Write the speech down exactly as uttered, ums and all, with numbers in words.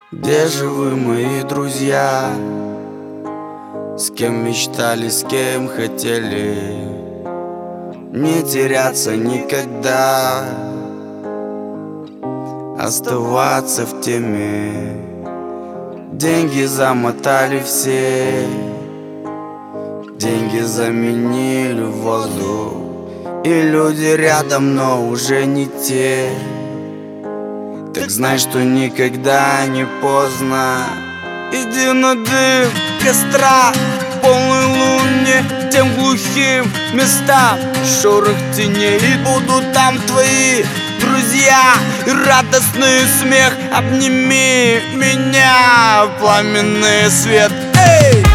Где же вы, мои друзья? С кем мечтали, с кем хотели не теряться никогда, оставаться в теме. Деньги замотали все, деньги заменили воздух, и люди рядом, но уже не те. Так знай, что никогда не поздно. Иди на дым костра, полной луне, тем глухим местам, шорох теней, и будут там твои друзья и радостный смех. Обними меня, пламенный свет. Эй!